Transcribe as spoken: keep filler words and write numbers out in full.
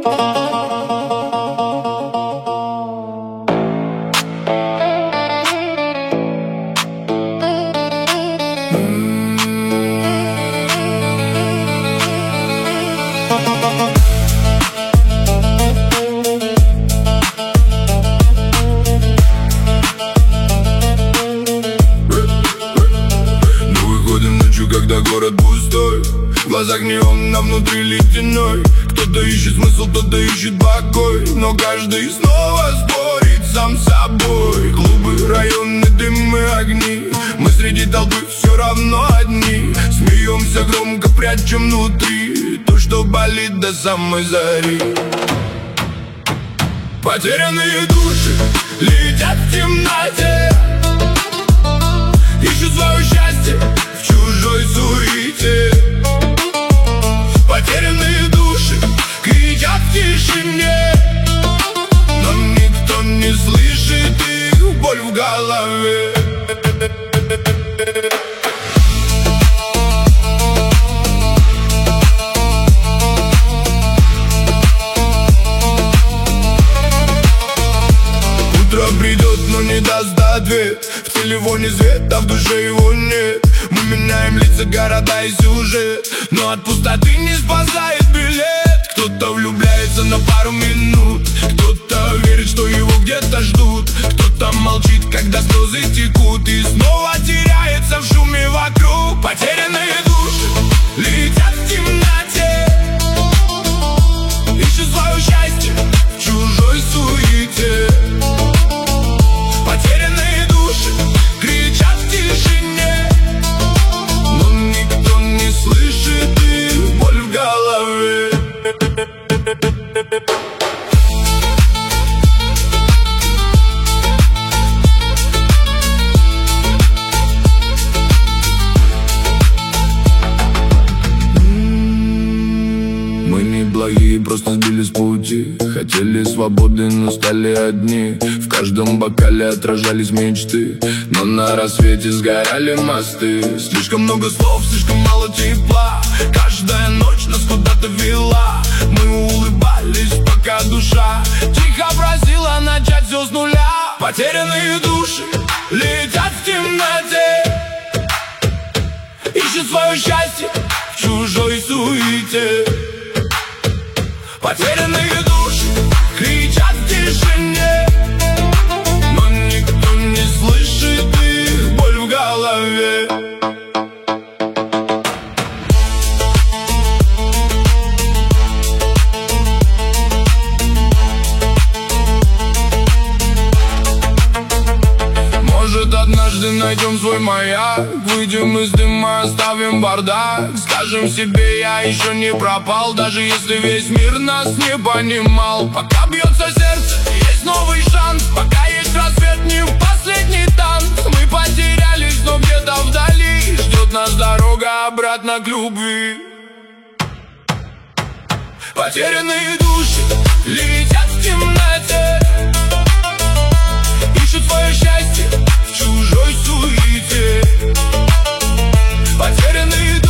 Когда город пустой, в глазах неон, а внутри ледяной. Кто-то ищет смысл, кто-то ищет покой, но каждый снова спорит сам с собой. Клубы, районы, дымы, огни, мы среди толпы все равно одни. Смеемся громко, прячем внутри то, что болит до самой зари. Потерянные души летят в темноте, ищут свое счастье в чужой суете. Потерянные души кричат в тишине, но никто не слышит их боль в голове. Утро придет, но не даст ответ. В телефоне свет, а в душе его нет. Мы меняем лица, города и сюжет, но от пустоты не спасает билет. Кто-то влюбляется на пару минут, кто-то верит, что его где-то ждут, кто-то молчит, когда слезы текут, и снова теряется в шуме вокруг. Потерянные души летят в темноте, ищут свое счастье в чужой суете. Потерянные души кричат в тишине, но никто не слышит их боль в голове. Мы не благие, просто сбились с пути. Хотели свободы, но стали одни. В каждом бокале отражались мечты, но на рассвете сгорали мосты. Слишком много слов, слишком мало тепла. Каждая ночь нас куда-то вела. Мы улыбались, пока душа тихо просила начать все с нуля. Потерянные души летят в темноте, ищут свое счастье в чужой суете. Потерянные души кричат в тишине, но никто не слышит их боль в голове. Может, однажды найдем свой маяк, выйдем из дыма, оставим бардак. Скажем себе, я еще не пропал, даже если весь мир нас не понимал. Пока бьется сердце, есть новый шанс, пока есть рассвет, не в последний танц. Мы потерялись, но где-то вдали ждет нас дорога обратно к любви. Потерянные души летят в темноте, ищут свое счастье в чужой суете. Потерянные